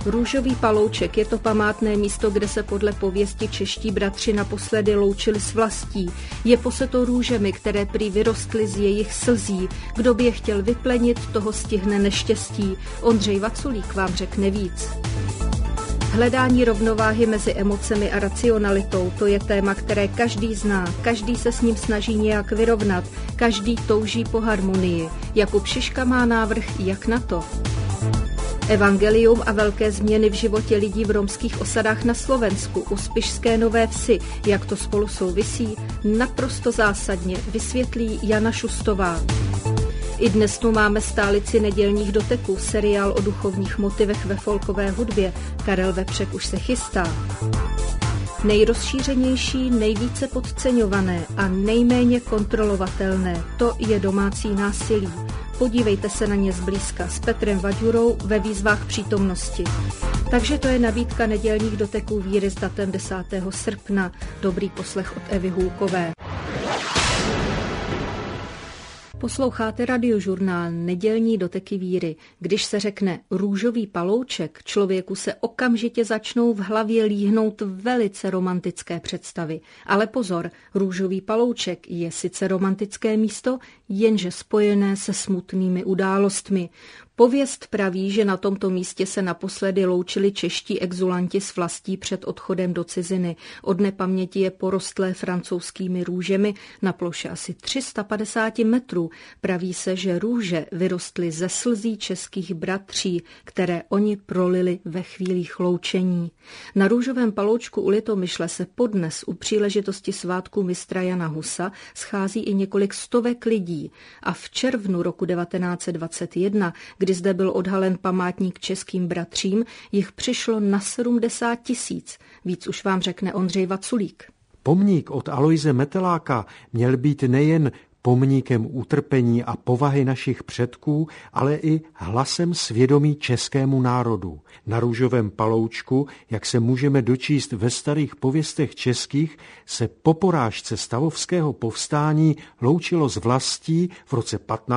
Růžový palouček je to památné místo, kde se podle pověsti čeští bratři naposledy loučili s vlastí. Je poseto růžemi, které prý vyrostly z jejich slzí. Kdo by je chtěl vyplenit, toho stihne neštěstí. Ondřej Vaculík vám řekne víc. Hledání rovnováhy mezi emocemi a racionalitou, to je téma, které každý zná, každý se s ním snaží nějak vyrovnat, každý touží po harmonii. Jakub Šiška má návrh, jak na to. Evangelium a velké změny v životě lidí v romských osadách na Slovensku, u Spišské Nové Vsi, jak to spolu souvisí, naprosto zásadně vysvětlí Jana Šustová. I dnes tu máme stálici nedělních doteků, seriál o duchovních motivech ve folkové hudbě. Karel Vepřek už se chystá. Nejrozšířenější, nejvíce podceňované a nejméně kontrolovatelné, to je domácí násilí. Podívejte se na ně zblízka s Petrem Vaďurou ve výzvách přítomnosti. Takže to je nabídka nedělních doteků víry s datem 10. srpna. Dobrý poslech od Evy Hůlkové. Posloucháte radiožurnál Nedělní doteky víry. Když se řekne růžový palouček, člověku se okamžitě začnou v hlavě líhnout velice romantické představy. Ale pozor, růžový palouček je sice romantické místo, jenže spojené se smutnými událostmi. Pověst praví, že na tomto místě se naposledy loučili čeští exulanti s vlastí před odchodem do ciziny. Od nepaměti je porostlé francouzskými růžemi na ploše asi 350 metrů. Praví se, že růže vyrostly ze slzí českých bratří, které oni prolili ve chvílích loučení. Na růžovém paloučku u Litomyšle se podnes u příležitosti svátku mistra Jana Husa schází i několik stovek lidí. A v červnu roku 1921, kdy zde byl odhalen památník českým bratřím, jich přišlo na 70 000. Víc už vám řekne Ondřej Vaculík. Pomník od Alojze Meteláka měl být nejen pomníkem utrpení a povahy našich předků, ale i hlasem svědomí českému národu. Na růžovém paloučku, jak se můžeme dočíst ve starých pověstech českých, se po porážce stavovského povstání loučilo s vlastí v roce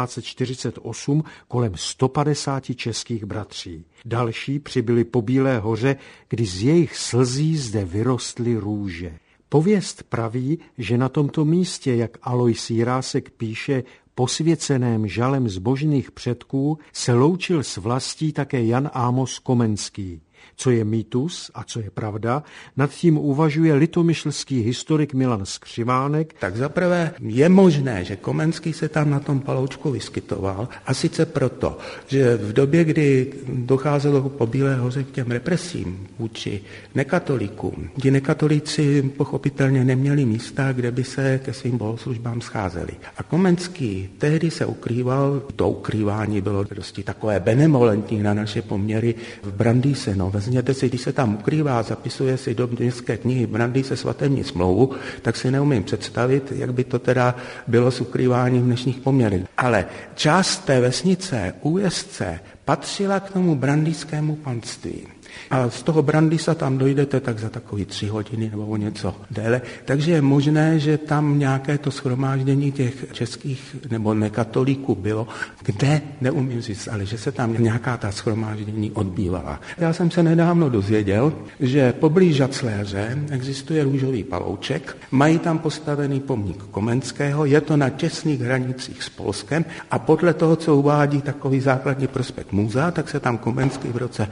1548 kolem 150 českých bratří. Další přibyli po Bílé hoře, kdy z jejich slzí zde vyrostly růže. Pověst praví, že na tomto místě, jak Alojz Jirásek píše, posvěceném žalem zbožných předků, se loučil s vlastí také Jan Ámos Komenský. Co je mýtus a co je pravda, nad tím uvažuje litomyšlský historik Milan Skřivánek. Tak zaprvé je možné, že Komenský se tam na tom paloučku vyskytoval, a sice proto, že v době, kdy docházelo po Bílé hoře k těm represím vůči nekatolíkům, ti nekatolíci pochopitelně neměli místa, kde by se ke svým bohoslužbám scházeli. A Komenský tehdy se ukrýval, to ukrývání bylo dosti takové benevolentní na naše poměry v Brandýse. Vezměte si, když se tam ukrývá, zapisuje si do městské knihy Brandýse svatební smlouvu, tak si neumím představit, jak by to teda bylo s ukrýváním v dnešních poměrech. Ale část té vesnice, Újezdce, patřila k tomu brandýskému panství. A z toho Brandýsa tam dojdete tak za takový 3 hodiny nebo o něco déle. Takže je možné, že tam nějaké to shromáždění těch českých nebo nekatolíků bylo, kde neumím říct, ale že se tam nějaká ta shromáždění odbývala. Já jsem se nedávno dozvěděl, že poblíž Žacléře existuje růžový palouček, mají tam postavený pomník Komenského, je to na těsných hranicích s Polskem a podle toho, co uvádí takový základní prospekt muzea, tak se tam Komenský v roce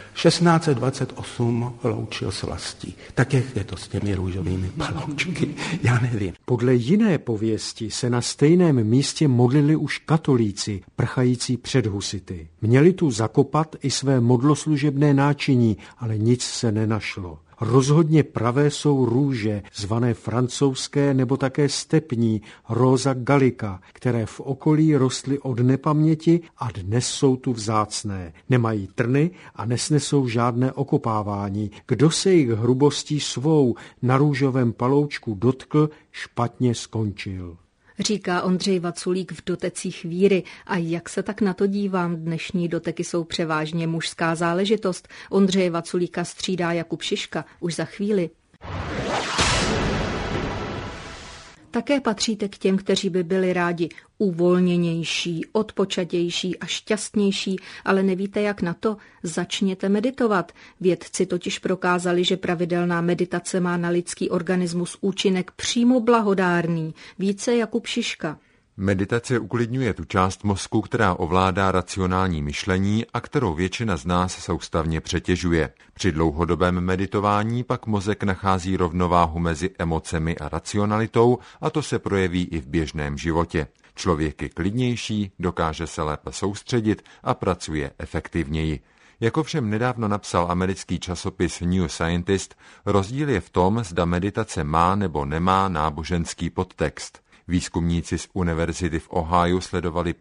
1628 loučil s vlastí. Tak jak je to s těmi růžovými paloučky? Já nevím. Podle jiné pověsti se na stejném místě modlili už katolíci, prchající před husity. Měli tu zakopat i své modloslužebné náčiní, ale nic se nenašlo. Rozhodně pravé jsou růže, zvané francouzské nebo také stepní, Rosa gallica, které v okolí rostly od nepaměti a dnes jsou tu vzácné. Nemají trny a nesnesou žádné okopávání. Kdo se jich hrubostí svou na růžovém paloučku dotkl, špatně skončil. Říká Ondřej Vaculík v Dotecích víry. A jak se tak na to dívám, dnešní doteky jsou převážně mužská záležitost. Ondřeje Vaculíka střídá Jakub Šiška už za chvíli. Také patříte k těm, kteří by byli rádi uvolněnější, odpočatější a šťastnější, ale nevíte, jak na to? Začněte meditovat. Vědci totiž prokázali, že pravidelná meditace má na lidský organismus účinek přímo blahodárný. Více Jakub Šiška. Meditace uklidňuje tu část mozku, která ovládá racionální myšlení a kterou většina z nás soustavně přetěžuje. Při dlouhodobém meditování pak mozek nachází rovnováhu mezi emocemi a racionalitou a to se projeví i v běžném životě. Člověk je klidnější, dokáže se lépe soustředit a pracuje efektivněji. Jak ovšem nedávno napsal americký časopis New Scientist, rozdíl je v tom, zda meditace má nebo nemá náboženský podtext. Výzkumníci z univerzity v Ohiu sledovali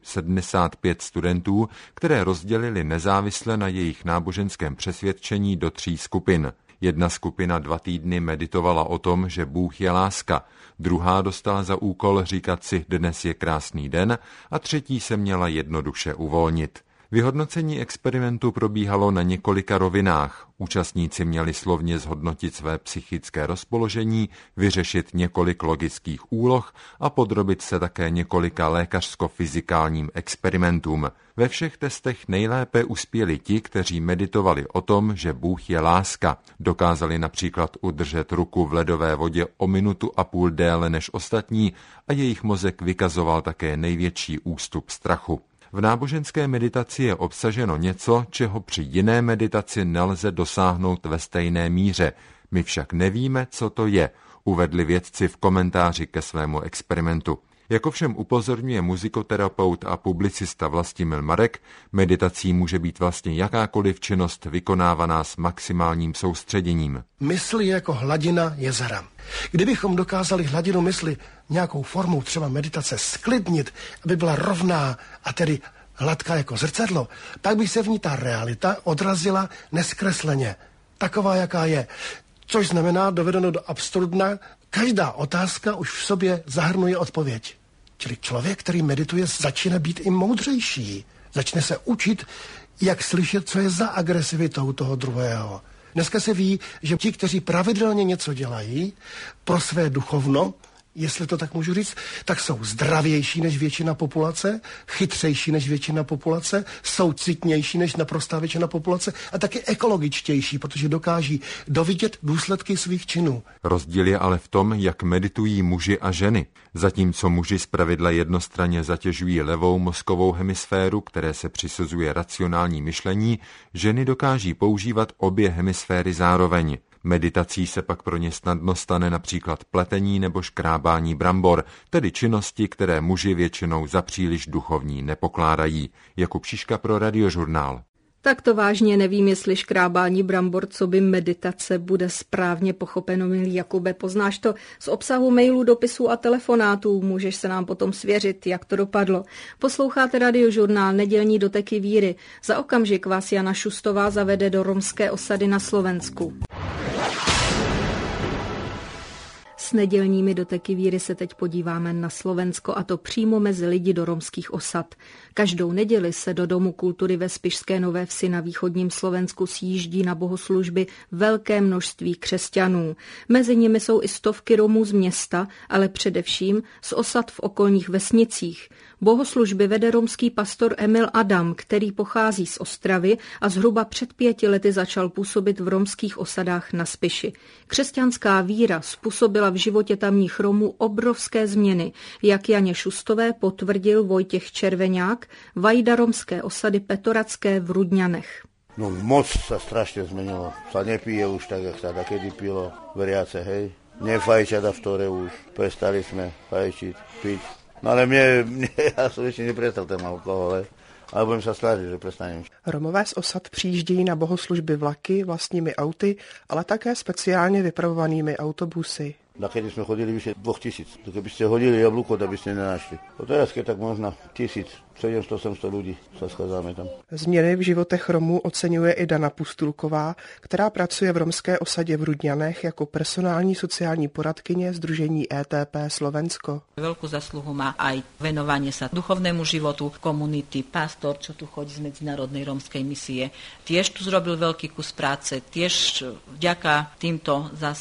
75 studentů, které rozdělili nezávisle na jejich náboženském přesvědčení do 3 skupin. Jedna skupina 2 týdny meditovala o tom, že Bůh je láska, druhá dostala za úkol říkat si dnes je krásný den a třetí se měla jednoduše uvolnit. Vyhodnocení experimentu probíhalo na několika rovinách. Účastníci měli slovně zhodnotit své psychické rozpoložení, vyřešit několik logických úloh a podrobit se také několika lékařsko-fyzikálním experimentům. Ve všech testech nejlépe uspěli ti, kteří meditovali o tom, že Bůh je láska. Dokázali například udržet ruku v ledové vodě o 1,5 minuty déle než ostatní a jejich mozek vykazoval také největší ústup strachu. V náboženské meditaci je obsaženo něco, čeho při jiné meditaci nelze dosáhnout ve stejné míře. My však nevíme, co to je, uvedli vědci v komentáři ke svému experimentu. Jak ovšem upozorňuje muzikoterapeut a publicista Vlastimil Marek, meditací může být vlastně jakákoliv činnost vykonávaná s maximálním soustředěním. Mysl je jako hladina jezera. Kdybychom dokázali hladinu mysli nějakou formou třeba meditace sklidnit, aby byla rovná a tedy hladká jako zrcadlo, pak by se v ní ta realita odrazila neskresleně, taková, jaká je. Což znamená, dovedeno do absurdna, každá otázka už v sobě zahrnuje odpověď. Čili člověk, který medituje, začne být i moudřejší. Začne se učit, jak slyšet, co je za agresivitou toho druhého. Dneska se ví, že ti, kteří pravidelně něco dělají pro své duchovno, jestli to tak můžu říct, tak jsou zdravější než většina populace, chytřejší než většina populace, soucitnější než naprostá většina populace a taky ekologičtější, protože dokáží dovidět důsledky svých činů. Rozdíl je ale v tom, jak meditují muži a ženy. Zatímco muži zpravidla jednostranně zatěžují levou mozkovou hemisféru, které se přisuzuje racionální myšlení, ženy dokáží používat obě hemisféry zároveň. Meditací se pak pro ně snadno stane například pletení nebo škrábání brambor, tedy činnosti, které muži většinou za příliš duchovní nepokládají. Jakub Šiška pro Radiožurnál. Tak to vážně nevím, jestli škrábání brambor, co by meditace, bude správně pochopeno, milý Jakube. Poznáš to z obsahu mailů, dopisů a telefonátů. Můžeš se nám potom svěřit, jak to dopadlo. Posloucháte Radiožurnál, nedělní doteky víry. Za okamžik vás Jana Šustová zavede do romské osady na Slovensku. S nedělními doteky víry se teď podíváme na Slovensko, a to přímo mezi lidi do romských osad. Každou neděli se do Domu kultury ve Spišské Nové Vsi na východním Slovensku sjíždí na bohoslužby velké množství křesťanů. Mezi nimi jsou i stovky Romů z města, ale především z osad v okolních vesnicích. Bohoslužby vede romský pastor Emil Adam, který pochází z Ostravy a zhruba před 5 lety začal působit v romských osadách na Spiši. Křesťanská víra způsobila v životě tamních Romů obrovské změny, jak Janě Šustové potvrdil Vojtěch Červeňák, vajda romské osady Petoradské v Rudňanech. No moc sa strašne zmenilo. Sa nepije už tak, jak sa takedy pilo. Veriace, hej. Nefajčia v tore už. Prestali sme fajčiť, piť. No ale ja som ešte neprestal ten alkohol, ale budem sa snažiť, že prestanem. Romové z osad přijíždějí na bohoslužby vlaky, vlastními auty, ale také speciálně vypravovanými autobusy. Nakedy sme chodili vyše 2000. To keby ste hodili jablúko, tak by ste nenašli. A teraz, keď tak možno 1700-800 ľudí sa schádzame tam. Změny v životech Romů oceňuje i Dana Pustulková, která pracuje v romské osadě v Rudňanech jako personální sociální poradkyně Sdružení ETP Slovensko. Veľkú zasluhu má aj venovanie sa duchovnému životu komunity. Pastor, čo tu chodí z Medzinárodnej rómskej misie, tiež tu zrobil veľký kus práce. Tiež vďaka týmto zase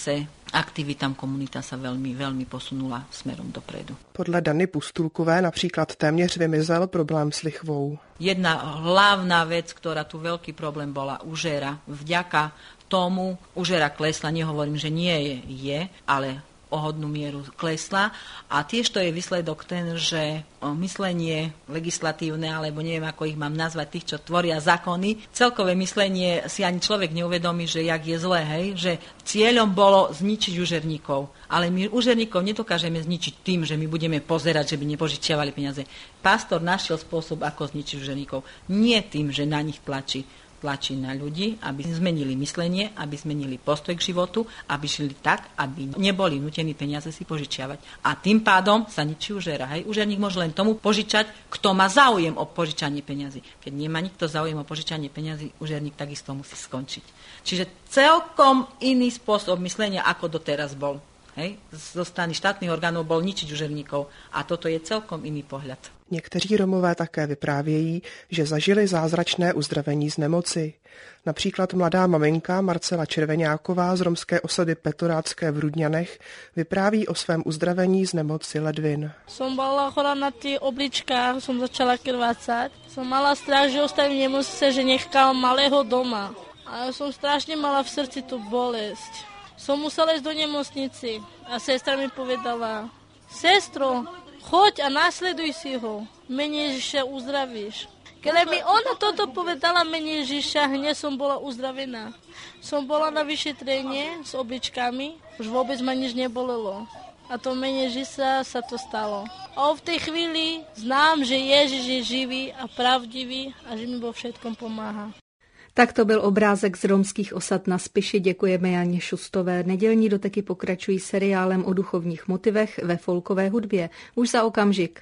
aktivitám komunita sa veľmi, veľmi posunula smerom dopredu. Podle Dany Pustulkové například téměř vymizel problém s lichvou. Jedna hlavná vec, ktorá tu veľký problém bola užera. Vďaka tomu užera klesla, nehovorím, že nie je, ale o hodnú mieru klesla. A tiež to je výsledok ten, že myslenie legislatívne, alebo neviem, ako ich mám nazvať, tých, čo tvoria zákony, celkové myslenie si ani človek neuvedomí, že jak je zlé, hej? Že cieľom bolo zničiť užerníkov. Ale my užerníkov nedokážeme zničiť tým, že my budeme pozerať, že by nepožičiavali peniaze. Pastor našiel spôsob, ako zničiť užerníkov. Nie tým, že na nich tlačí na ľudí, aby zmenili myslenie, aby zmenili postoj k životu, aby žili tak, aby neboli nútení peniaze si požičiavať. A tým pádom sa ničí užera. Hej? Užerník môže len tomu požičať, kto má záujem o požičanie peniazy. Keď nemá nikto záujem o požičanie peniazy, užerník takisto musí skončiť. Čiže celkom iný spôsob myslenia, ako doteraz bol. Hej? Zo strany štátnych orgánov bol ničiť užerníkov. A toto je celkom iný pohľad. Někteří Romové také vyprávějí, že zažili zázračné uzdravení z nemoci. Například mladá maminka Marcela Červeňáková z romské osady Petorátské v Rudňanech vypráví o svém uzdravení z nemoci ledvin. Som bola chorá na tých obličkách, som začala krvácať. Som mala strach, že ostavím nemocnice, že nechám malého doma. A som strašne mala v srdci tú bolesť. Som musela ísť do nemocnici a sestra mi povedala: Sestro, choď a následuj si ho, mene Ježiša uzdravíš. Keď mi ona toto povedala, mene Ježiša, hneď som bola uzdravená. Som bola na vyšetrenie s obličkami, už vôbec ma nič nebolelo. A to mene Ježiša sa to stalo. A v tej chvíli znám, že Ježiš je živý a pravdivý a že mi vo všetkom pomáha. Tak to byl obrázek z romských osad na Spiši. Děkujeme Janě Šustové. Nedělní doteky pokračují seriálem o duchovních motivech ve folkové hudbě. Už za okamžik.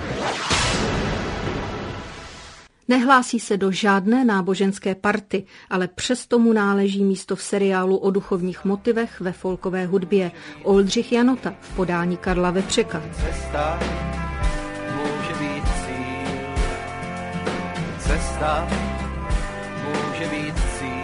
Nehlásí se do žádné náboženské party, ale přesto mu náleží místo v seriálu o duchovních motivech ve folkové hudbě. Oldřich Janota v podání Karla Vepřeka. Cesta může být cíl. Cesta může být cíl.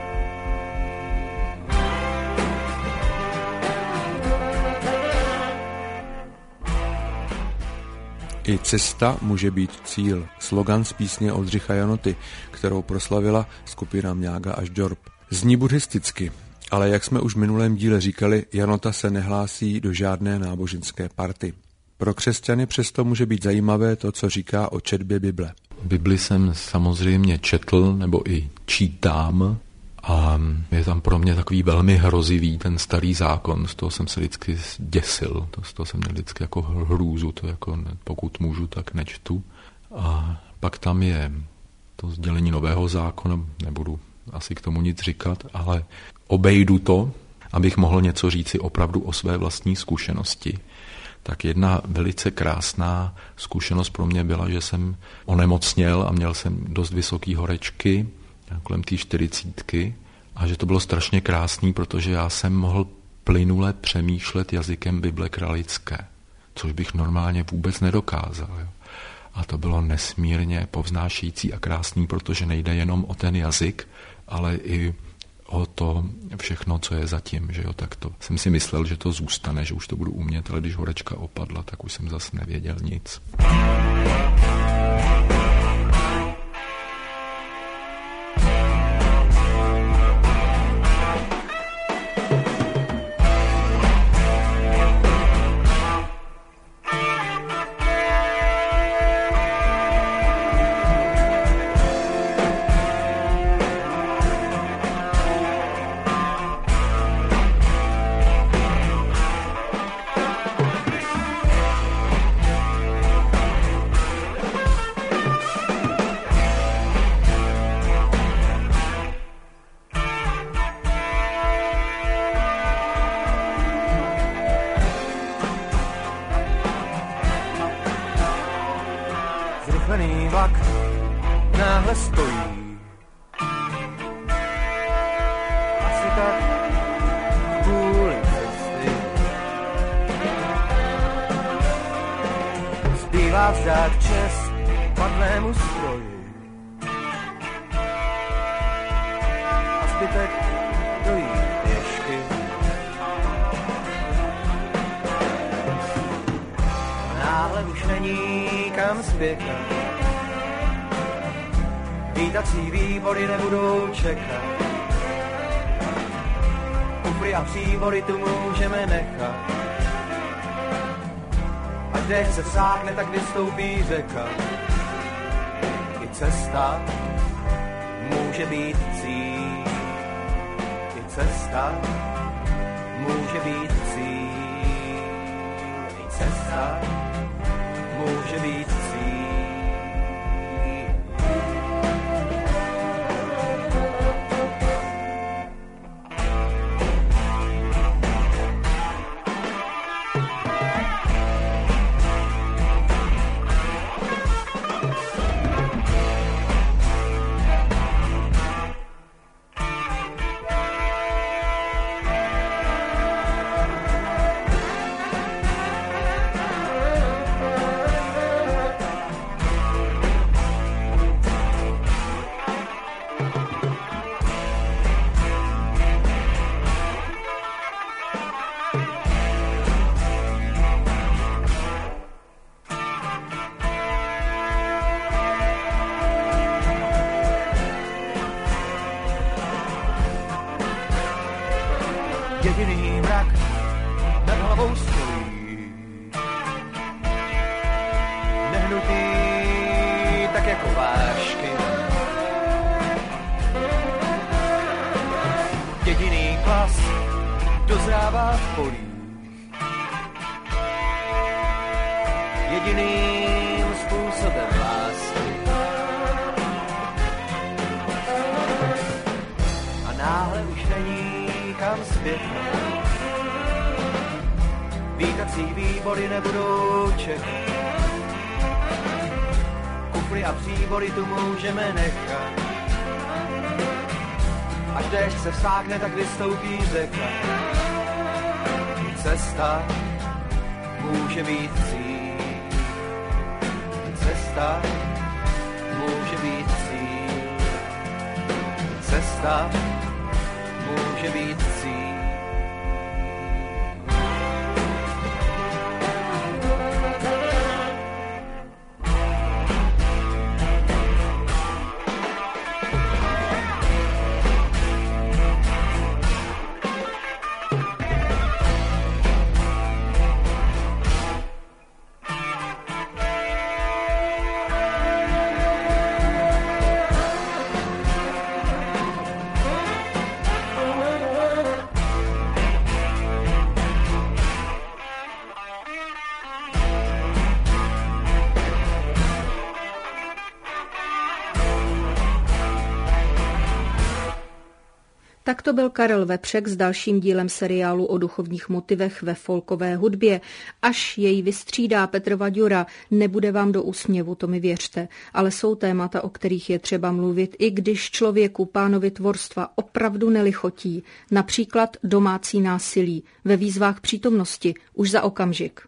I cesta může být cíl. Slogan z písně Oldřicha Janoty, kterou proslavila skupina Mňága až Džorb. Zní buddhisticky, ale jak jsme už v minulém díle říkali, Janota se nehlásí do žádné náboženské party. Pro křesťany přesto může být zajímavé to, co říká o četbě Bible. Bibli jsem samozřejmě četl nebo i čítám a je tam pro mě takový velmi hrozivý ten starý zákon, z toho jsem se vždycky děsil, z toho jsem měl vždycky jako hrůzu, to jako pokud můžu, tak nečtu. A pak tam je to sdělení nového zákona, nebudu asi k tomu nic říkat, ale obejdu to, abych mohl něco říci opravdu o své vlastní zkušenosti. Tak jedna velice krásná zkušenost pro mě byla, že jsem onemocněl a měl jsem dost vysoký horečky, kolem té 40, a že to bylo strašně krásný, protože já jsem mohl plynule přemýšlet jazykem Bible kralické, což bych normálně vůbec nedokázal. Jo. A to bylo nesmírně povznášející a krásný, protože nejde jenom o ten jazyk, ale i o to všechno, co je zatím, že jo, tak to jsem si myslel, že to zůstane, že už to budu umět, ale když horečka opadla, tak už jsem zase nevěděl nic. Zrychlený vlak náhle stojí. Asi tak kvůli cesty. Zbývá vzdát čest padlému stroji. A zbytek dojít pěšky. spěchat. Vítací výbory nebudou čekat. Kufry a příbory tu můžeme nechat. Až dech se sáhne, tak vystoupí řeka. I cesta může být cíl. I cesta může být cíl. I cesta může být cíl. Jediný mrak nad hlavou stojí, nehnutý tak jako vášky. Jediný klas dozrává v polích, jediným způsobem lásky. A náhle už není kam zpět. Vítací výbory nebudou čekat. Kufry a příbory tu můžeme nechat. Až déšť se vsákne, tak vystoupí řeka. Cesta může být cíl. Cesta může být cíl. Cesta může být cíl. Tak to byl Karel Vepřek s dalším dílem seriálu o duchovních motivech ve folkové hudbě. Až jej vystřídá Petr Vaďura, nebude vám do úsměvu, to mi věřte, ale jsou témata, o kterých je třeba mluvit, i když člověku, pánovi tvorstva, opravdu nelichotí. Například domácí násilí ve výzvách přítomnosti už za okamžik.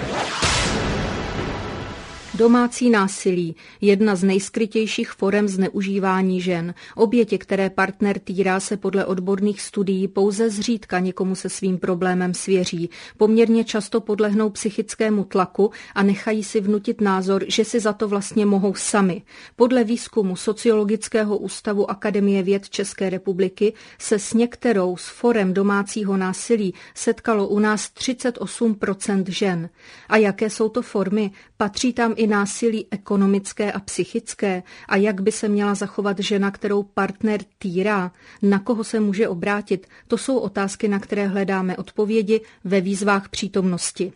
Domácí násilí, jedna z nejskrytějších forem zneužívání žen. Oběti, které partner týrá, se podle odborných studií pouze zřídka někomu se svým problémem svěří. Poměrně často podlehnou psychickému tlaku a nechají si vnutit názor, že si za to vlastně mohou sami. Podle výzkumu Sociologického ústavu Akademie věd České republiky se s některou z forem domácího násilí setkalo u nás 38% žen. A jaké jsou to formy? Patří tam i násilí ekonomické a psychické? A jak by se měla zachovat žena, kterou partner týrá? Na koho se může obrátit? To jsou otázky, na které hledáme odpovědi ve výzvách přítomnosti.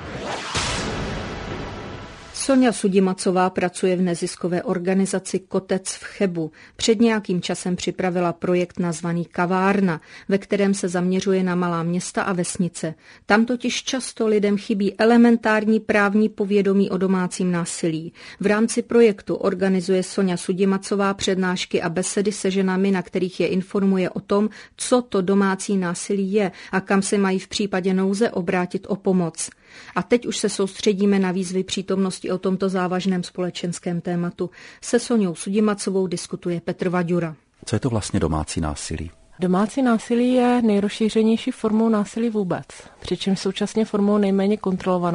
Soňa Sudimacová pracuje v neziskové organizaci Kotec v Chebu. Před nějakým časem připravila projekt nazvaný Kavárna, ve kterém se zaměřuje na malá města a vesnice. Tam totiž často lidem chybí elementární právní povědomí o domácím násilí. V rámci projektu organizuje Soňa Sudimacová přednášky a besedy se ženami, na kterých je informuje o tom, co to domácí násilí je a kam se mají v případě nouze obrátit o pomoc. A teď už se soustředíme na výzvy přítomnosti o tomto závažném společenském tématu. Se Soňou Sudimacovou diskutuje Petr Vaďura. Co je to vlastně domácí násilí? Domácí násilí je nejrozšířenější formou násilí vůbec, přičemž současně formou nejméně kontrolovanou.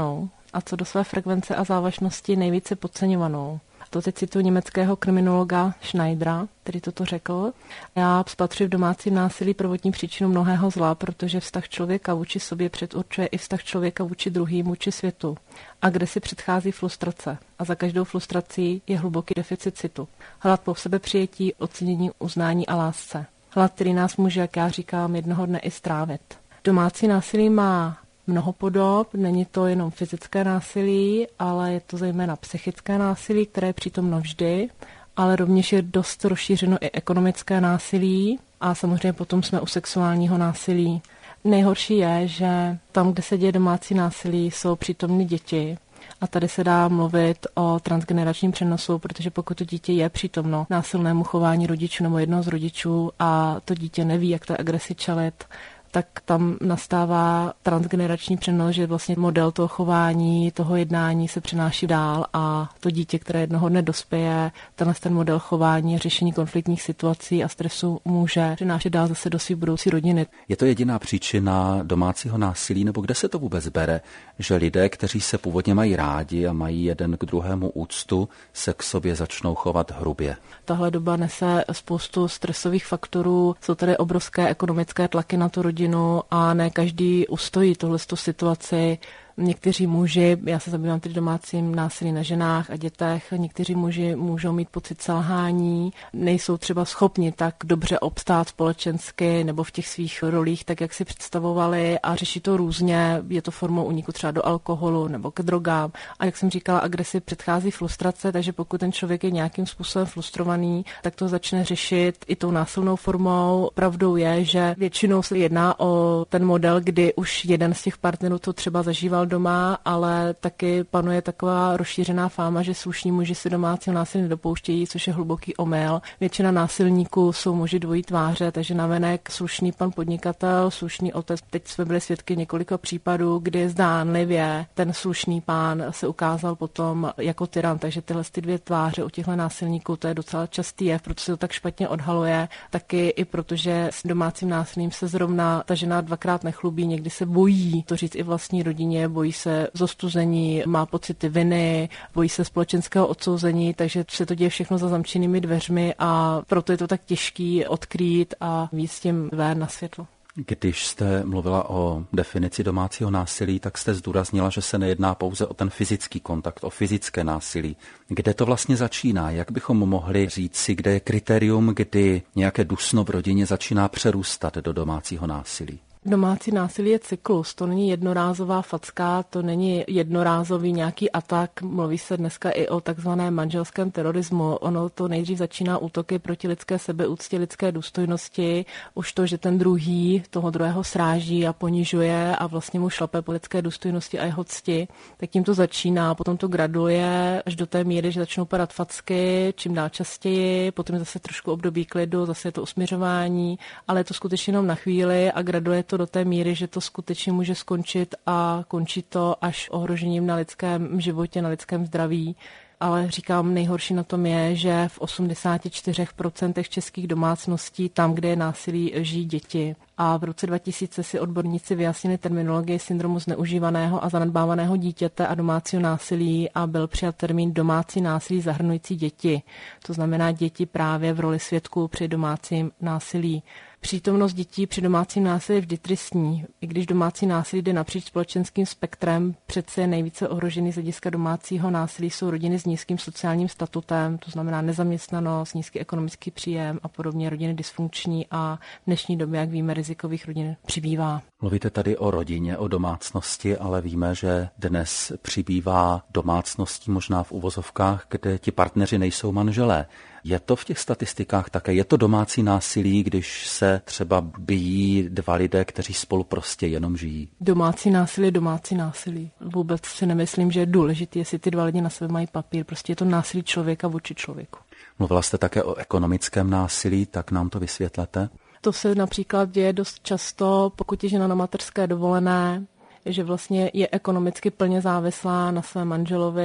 a co do své frekvence a závažnosti nejvíce podceňovanou. To teď cituji německého kriminologa Schneidera, který toto řekl. Já spatřuji v domácím násilí prvotní příčinu mnohého zla, protože vztah člověka vůči sobě předurčuje i vztah člověka vůči druhým, vůči světu. A kde si předchází frustrace. A za každou frustrací je hluboký deficit citu. Hlad po sebepřijetí, ocenění, uznání a lásce. Hlad, který nás může, jak já říkám, jednoho dne i strávit. Domácí násilí má mnoho podob, není to jenom fyzické násilí, ale je to zejména psychické násilí, které je přítomno vždy, ale rovněž je dost rozšířeno i ekonomické násilí a samozřejmě potom jsme u sexuálního násilí. Nejhorší je, že tam, kde se děje domácí násilí, jsou přítomny děti. A tady se dá mluvit o transgeneračním přenosu, protože pokud to dítě je přítomno násilnému chování rodičů nebo jednoho z rodičů a to dítě neví, jak té agresi čelit, tak tam nastává transgenerační přenos, že vlastně model toho chování, toho jednání se přenáší dál a to dítě, které jednoho dne dospěje, ten model chování, řešení konfliktních situací a stresu může přenášet dál zase do své budoucí rodiny. Je to jediná příčina domácího násilí, nebo kde se to vůbec bere, že lidé, kteří se původně mají rádi a mají jeden k druhému úctu, se k sobě začnou chovat hrubě? Tahle doba nese spoustu stresových faktorů, jsou tady obrovské ekonomické tlaky na tu rodinu a ne každý ustojí tuhletu situaci. Někteří muži, já se zabývám tedy domácím násilí na ženách a dětech, někteří muži můžou mít pocit selhání, nejsou třeba schopni tak dobře obstát společensky nebo v těch svých rolích, tak jak si představovali a řeší to různě, je to formou úniku třeba do alkoholu nebo k drogám. A jak jsem říkala, agresi předchází frustrace, takže pokud ten člověk je nějakým způsobem frustrovaný, tak to začne řešit i tou násilnou formou. Pravdou je, že většinou se jedná o ten model, kdy už jeden z těch partnerů to třeba zažíval doma, ale taky panuje taková rozšířená fáma, že slušní muži se domácího násilí nedopouštějí, což je hluboký omyl. Většina násilníků jsou muži dvojí tváře, takže navenek slušný pan podnikatel, slušný otec. Teď jsme byli svědky několika případů, kdy zdánlivě ten slušný pán se ukázal potom jako tyran, takže tyhle dvě tváře u těchto násilníků, to je docela častý jev, protože se to tak špatně odhaluje, taky i protože s domácím násilím se zrovna ta žena dvakrát nechlubí, někdy se bojí to říct i vlastní rodině, bojí se zostuzení, má pocity viny, bojí se společenského odsouzení, takže se to děje všechno za zamčenými dveřmi a proto je to tak těžký odkrýt a víc s tím ven na světlo. Když jste mluvila o definici domácího násilí, tak jste zdůraznila, že se nejedná pouze o ten fyzický kontakt, o fyzické násilí. Kde to vlastně začíná? Jak bychom mohli říct si, kde je kritérium, kdy nějaké dusno v rodině začíná přerůstat do domácího násilí? Domácí násilí je cyklus, to není jednorázová facka, to není jednorázový nějaký atak, mluví se dneska i o takzvaném manželském terorismu. Ono to nejdřív začíná útoky proti lidské sebeúctě, lidské důstojnosti, už to, že ten druhý toho druhého sráží a ponižuje a vlastně mu šlape po lidské důstojnosti a jeho cti, tak tím to začíná, potom to graduje až do té míry, že začnou padat facky, čím dál častěji, potom zase trošku období klidu, zase je to usměřování, ale je to skutečně jenom na chvíli a graduje to do té míry, že to skutečně může skončit a končí to až ohrožením na lidském životě, na lidském zdraví. Ale říkám, nejhorší na tom je, že v 84% českých domácností, tam, kde je násilí, žijí děti. A v roce 2000 si odborníci vyjasnili terminologii syndromu zneužívaného a zanedbávaného dítěte a domácího násilí a byl přijat termín domácí násilí zahrnující děti. To znamená děti právě v roli svědků při domácím násilí. Přítomnost dětí při domácím násilí je vždy tristní. I když domácí násilí jde napříč společenským spektrem, přece nejvíce ohrožený z hlediska domácího násilí jsou rodiny s nízkým sociálním statutem, to znamená nezaměstnanost, nízký ekonomický příjem a podobně, rodiny dysfunkční a v dnešní době, jak víme, rizikových rodin přibývá. Mluvíte tady o rodině, o domácnosti, ale víme, že dnes přibývá domácností možná v uvozovkách, kde ti partneři nejsou manželé. Je to v těch statistikách také? Je to domácí násilí, když se třeba bijí dva lidé, kteří spolu prostě jenom žijí? Domácí násilí. Vůbec si nemyslím, že je důležité, jestli ty dva lidi na sebe mají papír. Prostě je to násilí člověka vůči člověku. Mluvila jste také o ekonomickém násilí, tak nám to vysvětlete. To se například děje dost často, pokud je žena na mateřské dovolené, že vlastně je ekonomicky plně závislá na svém manželovi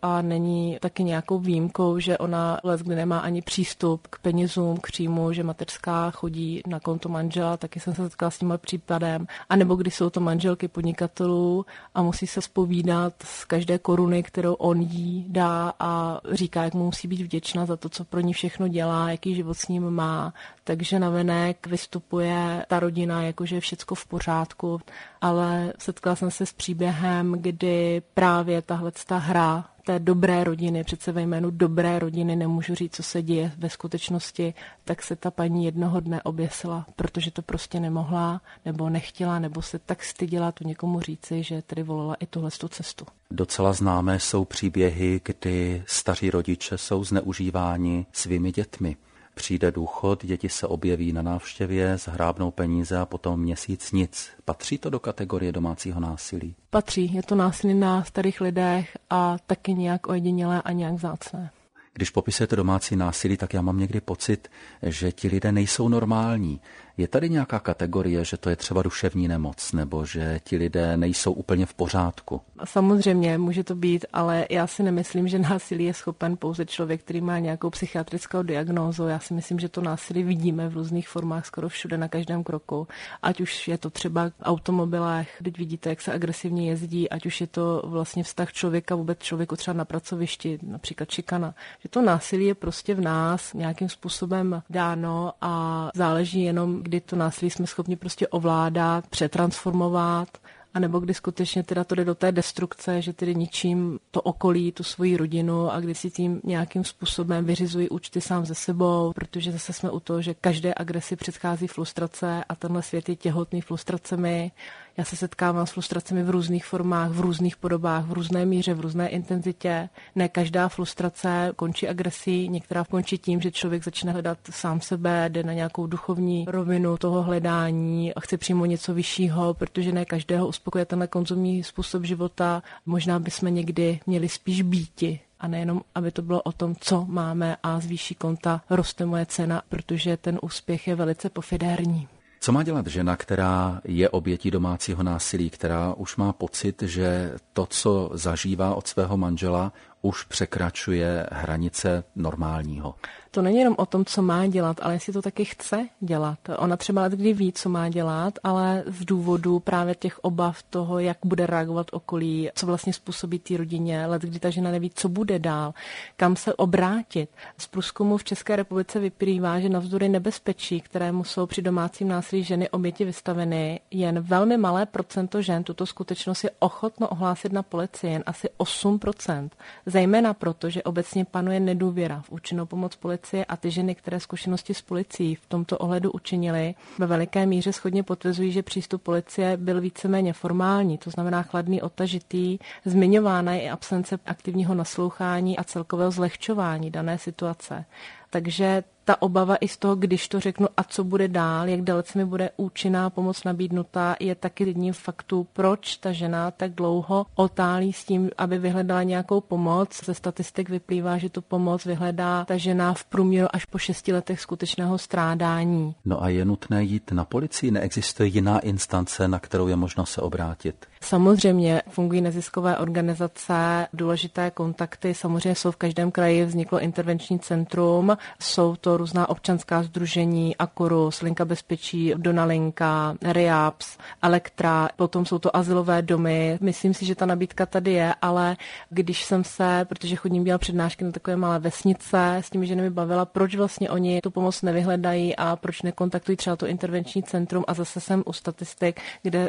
a není taky nějakou výjimkou, že ona leckdy nemá ani přístup k penězům, k příjmu, že mateřská chodí na konto manžela, taky jsem se setkala s tímhle případem, anebo když jsou to manželky podnikatelů a musí se zpovídat z každé koruny, kterou on jí dá a říká, jak mu musí být vděčná za to, co pro ní všechno dělá, jaký život s ním má. Takže navenek vystupuje ta rodina, jakože je všecko v pořádku, ale setkala jsem se s příběhem, kdy právě tahleta hra té dobré rodiny, přece ve jménu dobré rodiny nemůžu říct, co se děje ve skutečnosti, tak se ta paní jednoho dne oběsila, protože to prostě nemohla, nebo nechtěla, nebo se tak styděla to někomu říci, že tedy volila i tuhle cestu. Docela známé jsou příběhy, kdy staří rodiče jsou zneužíváni svými dětmi. Přijde důchod, děti se objeví na návštěvě, zhrábnou peníze a potom měsíc nic. Patří to do kategorie domácího násilí? Patří, je to násilí na starých lidech a taky nějak ojedinělé a nějak vzácné. Když popisujete domácí násilí, tak já mám někdy pocit, že ti lidé nejsou normální. Je tady nějaká kategorie, že to je třeba duševní nemoc, nebo že ti lidé nejsou úplně v pořádku? Samozřejmě může to být, ale já si nemyslím, že násilí je schopen pouze člověk, který má nějakou psychiatrickou diagnózu. Já si myslím, že to násilí vidíme v různých formách skoro všude na každém kroku. Ať už je to třeba v automobilech, teď vidíte, jak se agresivně jezdí, ať už je to vlastně vztah člověka vůbec člověku třeba na pracovišti, například šikana. Že to násilí je prostě v nás nějakým způsobem dáno a záleží jenom, kdy to násilí jsme schopni prostě ovládat, přetransformovat, anebo kdy skutečně teda to jde do té destrukce, že tedy ničím to okolí, tu svoji rodinu a kdy si tím nějakým způsobem vyřizují účty sám ze sebou, protože zase jsme u toho, že každé agresi předchází frustrace a tenhle svět je těhotný frustracemi. Já se setkávám s frustracemi v různých formách, v různých podobách, v různé míře, v různé intenzitě. Ne každá frustrace končí agresí, některá končí tím, že člověk začne hledat sám sebe, jde na nějakou duchovní rovinu toho hledání a chce přijmout něco vyššího, protože ne každého uspokojuje tenhle konzumní způsob života. Možná bychom někdy měli spíš býti a nejenom, aby to bylo o tom, co máme a z výší konta roste moje cena, protože ten úspěch je velice pofidérní. Co má dělat žena, která je obětí domácího násilí, která už má pocit, že to, co zažívá od svého manžela, už překračuje hranice normálního? To není jenom o tom, co má dělat, ale jestli to taky chce dělat. Ona třeba kdy ví, co má dělat, ale z důvodu právě těch obav toho, jak bude reagovat okolí, co vlastně způsobí té rodině, kdy ta žena neví, co bude dál, kam se obrátit. Z průzkumu v České republice vyplývá, že navzdory nebezpečí, kterému jsou při domácím násilí ženy oběti vystaveny, jen velmi malé procento žen tuto skutečnost je ochotno ohlásit na policii, jen asi 8%. Zejména proto, že obecně panuje nedůvěra v účinnou pomoc policie a ty ženy, které zkušenosti s policií v tomto ohledu učinily, ve veliké míře shodně potvrzují, že přístup policie byl víceméně formální, to znamená chladný, odtažitý, zmiňována je i absence aktivního naslouchání a celkového zlehčování dané situace. Takže ta obava i z toho, když to řeknu a co bude dál, jak dalece mi bude účinná pomoc nabídnutá, je taky jedním faktů, proč ta žena tak dlouho otálí s tím, aby vyhledala nějakou pomoc. Ze statistik vyplývá, že tu pomoc vyhledá ta žena v průměru až po 6 letech skutečného strádání. No a je nutné jít na policii? Neexistuje jiná instance, na kterou je možno se obrátit? Samozřejmě fungují neziskové organizace, důležité kontakty, samozřejmě jsou v každém kraji, vzniklo intervenční centrum, jsou to různá občanská sdružení, Akorus, Linka bezpečí, Donalinka, Reaps, Elektra, potom jsou to azylové domy. Myslím si, že ta nabídka tady je, ale když jsem se, protože chodím dělat přednášky na takové malé vesnice, s těmi ženami bavila, proč vlastně oni tu pomoc nevyhledají a proč nekontaktují třeba to intervenční centrum a zase jsem u statistik, kde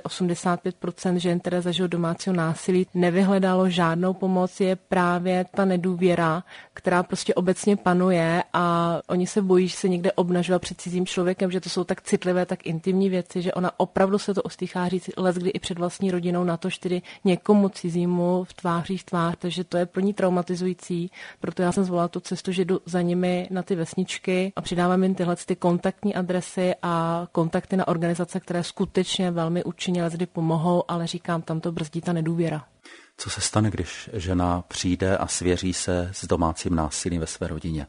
85% žen, které zažilo domácího násilí, nevyhledalo žádnou pomoc, je právě ta nedůvěra, která prostě obecně panuje a oni se bojí, že se někde obnažovat před cizím člověkem, že to jsou tak citlivé, tak intimní věci, že ona opravdu se to ostýchá říct leckdy i před vlastní rodinou, natož tedy někomu cizímu v tvář, takže to je pro ní traumatizující. Proto já jsem zvolila tu cestu, že jdu za nimi na ty vesničky a přidávám jim tyhle ty kontaktní adresy a kontakty na organizace, které skutečně velmi účinně leckdy pomohou, ale říkám, tam to brzdí ta nedůvěra. Co se stane, když žena přijde a svěří se s domácím násilím ve své rodině?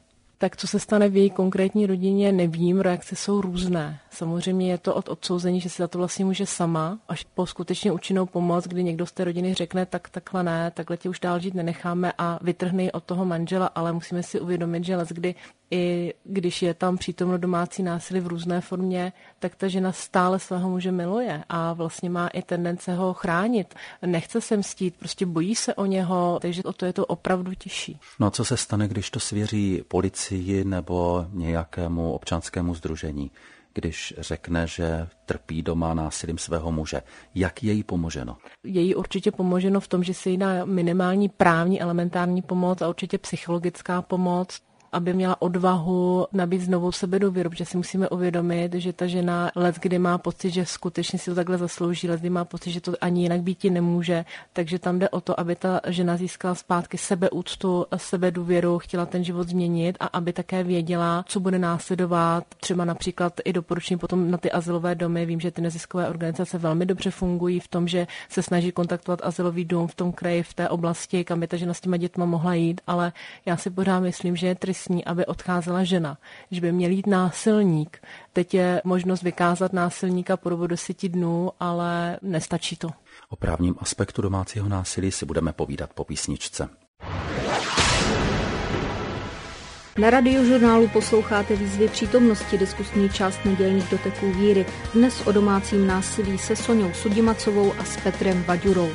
Tak co se stane v její konkrétní rodině, nevím, reakce jsou různé. Samozřejmě je to od odsouzení, že si za to vlastně může sama, až po skutečně účinnou pomoc, kdy někdo z té rodiny řekne, takhle ne, takhle tě už dál žít nenecháme a vytrhne od toho manžela, ale musíme si uvědomit, že leckdy i když je tam přítomno domácí násilí v různé formě, tak ta žena stále svého muže miluje a vlastně má i tendence ho chránit. Nechce se mstít, prostě bojí se o něho, takže o to je to opravdu těžší. No a co se stane, když to svěří policii nebo nějakému občanskému sdružení? Když řekne, že trpí doma násilím svého muže. Jak je jí pomoženo? Je jí určitě pomoženo v tom, že se jí dá minimální právní elementární pomoc a určitě psychologická pomoc, aby měla odvahu nabít znovu sebedůvěru, protože si musíme uvědomit, že ta žena leckdy má pocit, že skutečně si to takhle zaslouží, leckdy má pocit, že to ani jinak býti nemůže, takže tam jde o to, aby ta žena získala zpátky sebeúctu, sebedůvěru, chtěla ten život změnit a aby také věděla, co bude následovat, třeba například i doporučení potom na ty azylové domy. Vím, že ty neziskové organizace velmi dobře fungují v tom, že se snaží kontaktovat azylový dům v tom kraji, v té oblasti, kam by ta žena s těma dětma mohla jít, ale já si pořád myslím, že je tristní, aby odcházela žena, že by měl jít násilník. Teď je možnost vykázat násilníka po dobu 10 dnů, ale nestačí to. O právním aspektu domácího násilí si budeme povídat po písničce. Na Radiožurnálu posloucháte výzvy přítomnosti, diskusní část nedělních doteků víry. Dnes o domácím násilí se Soňou Sudimacovou a s Petrem Vaďurou.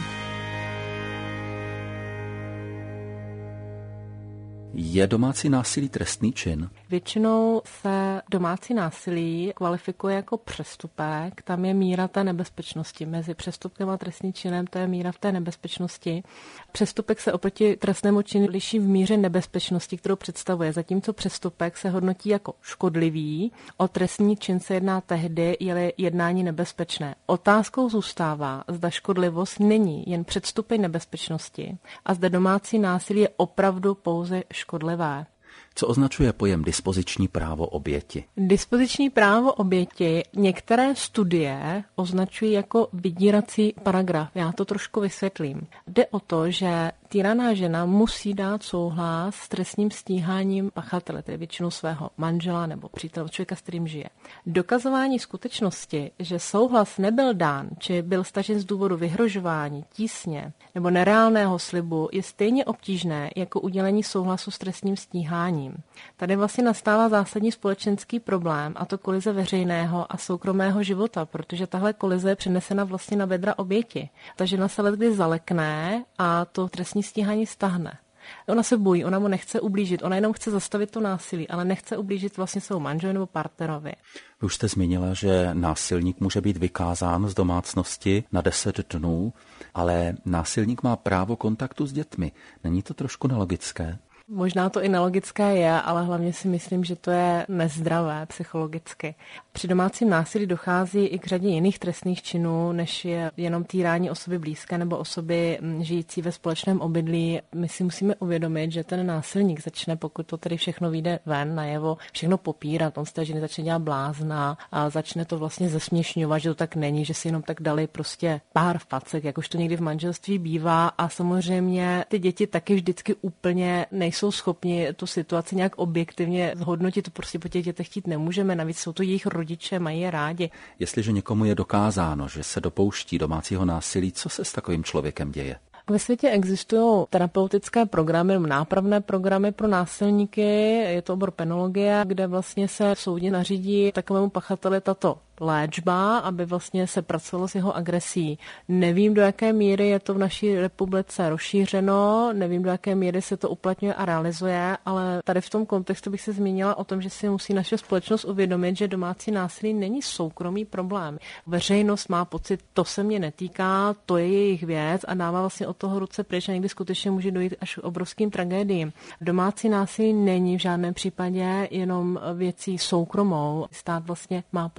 Je domácí násilí trestný čin? Většinou se domácí násilí kvalifikuje jako přestupek. Tam je míra té nebezpečnosti. Mezi přestupkem a trestným činem to je míra v té nebezpečnosti. Přestupek se oproti trestnému činu liší v míře nebezpečnosti, kterou představuje. Zatímco přestupek se hodnotí jako škodlivý, o trestný čin se jedná tehdy, je-li jednání nebezpečné. Otázkou zůstává, zda škodlivost není jen předstupeň nebezpečnosti a zda domácí násilí je opravdu pouze škodlivé. Co označuje pojem dispoziční právo oběti? Dispoziční právo oběti některé studie označují jako vydírací paragraf. Já to trošku vysvětlím. Jde o to, že týraná žena musí dát souhlas s trestním stíháním pachatele, tedy většinou svého manžela nebo přítele, člověka, s kterým žije. Dokazování skutečnosti, že souhlas nebyl dán, či byl stažen z důvodu vyhrožování, tísně nebo nereálného slibu, je stejně obtížné jako udělení souhlasu s trestním stíháním. Tady vlastně nastává zásadní společenský problém, a to kolize veřejného a soukromého života, protože tahle kolize je přenesena vlastně na bedra oběti. Ta žena se letkdy zalekne a to trestní stíhání stahne. Ona se bojí, ona mu nechce ublížit, ona jenom chce zastavit to násilí, ale nechce ublížit vlastně svému manželovi nebo partnerovi. Vy už jste zmínila, že násilník může být vykázán z domácnosti na 10 dnů, ale násilník má právo kontaktu s dětmi. Není to trošku nelogické? Možná to i nelogické je, ale hlavně si myslím, že to je nezdravé psychologicky. Při domácím násilí dochází i k řadě jiných trestných činů, než je jenom týrání osoby blízké nebo osoby žijící ve společném obydlí. My si musíme uvědomit, že ten násilník začne, pokud to tedy všechno vyjde ven najevo, všechno popírat. On z té ženy začne dělat blázna a začne to vlastně zesměšňovat, že to tak není, že si jenom tak dali prostě pár facek, jak už to někdy v manželství bývá, a samozřejmě ty děti taky vždycky úplně nejsou schopni tu situaci nějak objektivně zhodnotit, to prostě po těch dětech chtít nemůžeme, navíc jsou to jejich rodiče, mají je rádi. Jestliže někomu je dokázáno, že se dopouští domácího násilí, co se s takovým člověkem děje? Ve světě existují terapeutické programy, nápravné programy pro násilníky, je to obor penologie, kde vlastně se soudně nařídí takovému pachateli tato léčba, aby vlastně se pracovalo s jeho agresí. Nevím, do jaké míry je to v naší republice rozšířeno, nevím, do jaké míry se to uplatňuje a realizuje, ale tady v tom kontextu bych se zmínila o tom, že si musí naše společnost uvědomit, že domácí násilí není soukromý problém. Veřejnost má pocit, to se mě netýká, to je jejich věc a dává vlastně od toho ruce pryč a někdy skutečně může dojít až k obrovským tragédiím. Domácí násilí není v žádném případě jenom věcí soukromou. Stát vlastně má povinnost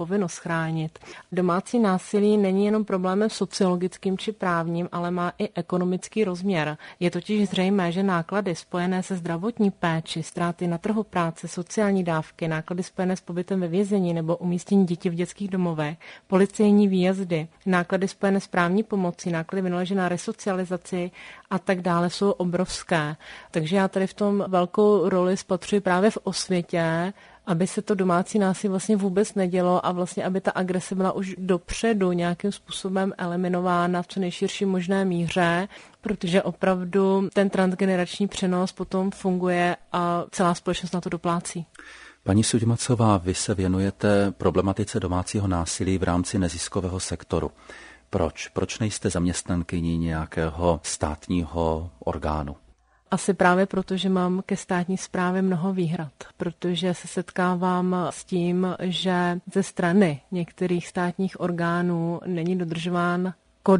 zachránit. Domácí násilí není jenom problémem sociologickým či právním, ale má i ekonomický rozměr. Je totiž zřejmé, že náklady spojené se zdravotní péči, ztráty na trhu práce, sociální dávky, náklady spojené s pobytem ve vězení nebo umístění dětí v dětských domovech, policejní výjezdy, náklady spojené s právní pomocí, náklady vynaložené na resocializaci a tak dále jsou obrovské. Takže já tady v tom velkou roli spatřuji právě v osvětě, aby se to domácí násilí vlastně vůbec nedělo a vlastně, aby ta agrese byla už dopředu nějakým způsobem eliminována v co nejširší možné míře, protože opravdu ten transgenerační přenos potom funguje a celá společnost na to doplácí. Paní Sudimacová, vy se věnujete problematice domácího násilí v rámci neziskového sektoru. Proč? Proč nejste zaměstnankyní nějakého státního orgánu? Asi právě proto, že mám ke státní správě mnoho výhrad, protože se setkávám s tím, že ze strany některých státních orgánů není dodržován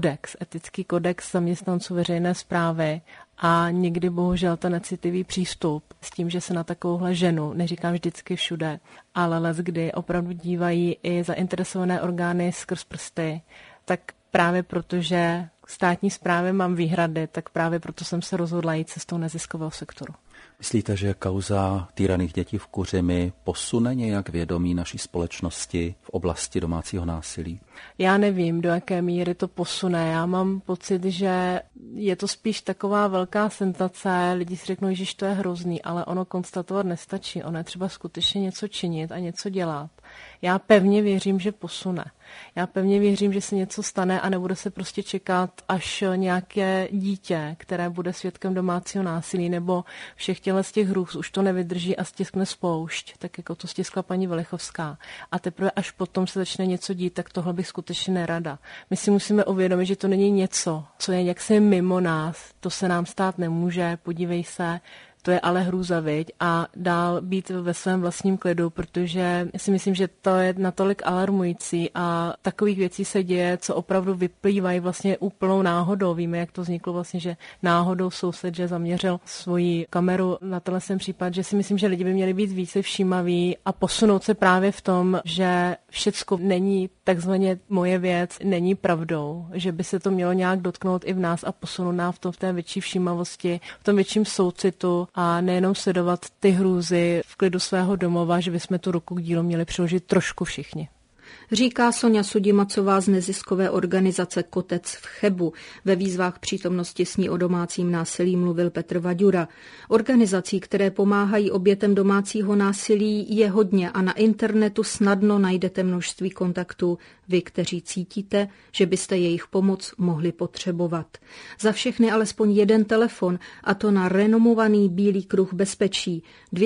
etický kodex zaměstnanců veřejné správy a někdy bohužel ten necitlivý přístup s tím, že se na takovouhle ženu, neříkám vždycky všude, ale leckdy opravdu dívají i zainteresované orgány skrz prsty, tak právě protože státní správě mám výhrady, tak právě proto jsem se rozhodla jít cestou neziskového sektoru. Myslíte, že kauza týraných dětí v Kuřimi posune nějak vědomí naší společnosti v oblasti domácího násilí? Já nevím, do jaké míry to posune. Já mám pocit, že je to spíš taková velká senzace. Lidi si řeknou, že to je hrozný, ale ono konstatovat nestačí. Ono je třeba skutečně něco činit a něco dělat. Já pevně věřím, že posune. Já pevně věřím, že se něco stane a nebude se prostě čekat, až nějaké dítě, které bude svědkem domácího násilí nebo všech z těch hrůz už to nevydrží a stiskne spoušť, tak jako to stiskla paní Velichovská. A teprve až potom se začne něco dít, tak tohle bych skutečně nerada. My si musíme uvědomit, že to není něco, co je jaksi mimo nás. To se nám stát nemůže, podívej se, to je ale hrůza, viď? A dál být ve svém vlastním klidu, protože si myslím, že to je natolik alarmující a takových věcí se děje, co opravdu vyplývají vlastně úplnou náhodou. Víme, jak to vzniklo vlastně, že náhodou soused, že zaměřil svoji kameru na tenhle případ, že si myslím, že lidi by měli být více všímaví a posunout se právě v tom, že všecko není takzvaně moje věc, není pravdou, že by se to mělo nějak dotknout i v nás a posunout nás v té větší všímavosti, v tom větším soucitu a nejenom sledovat ty hrůzy v klidu svého domova, že bychom tu ruku k dílu měli přiložit trošku všichni. Říká Soňa Sudimacová z neziskové organizace Kotec v Chebu. Ve výzvách přítomnosti s ní o domácím násilí mluvil Petr Vaďura. Organizací, které pomáhají obětem domácího násilí, je hodně a na internetu snadno najdete množství kontaktů. Vy, kteří cítíte, že byste jejich pomoc mohli potřebovat. Za všechny alespoň jeden telefon, a to na renomovaný Bílý kruh bezpečí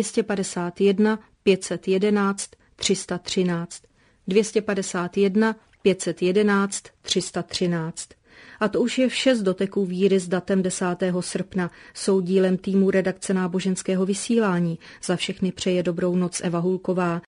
251 511 313. 251 511 313. A to už je vše z doteků víry s datem 10. srpna. Jsou dílem týmu redakce náboženského vysílání. Za všechny přeje dobrou noc Eva Hulková.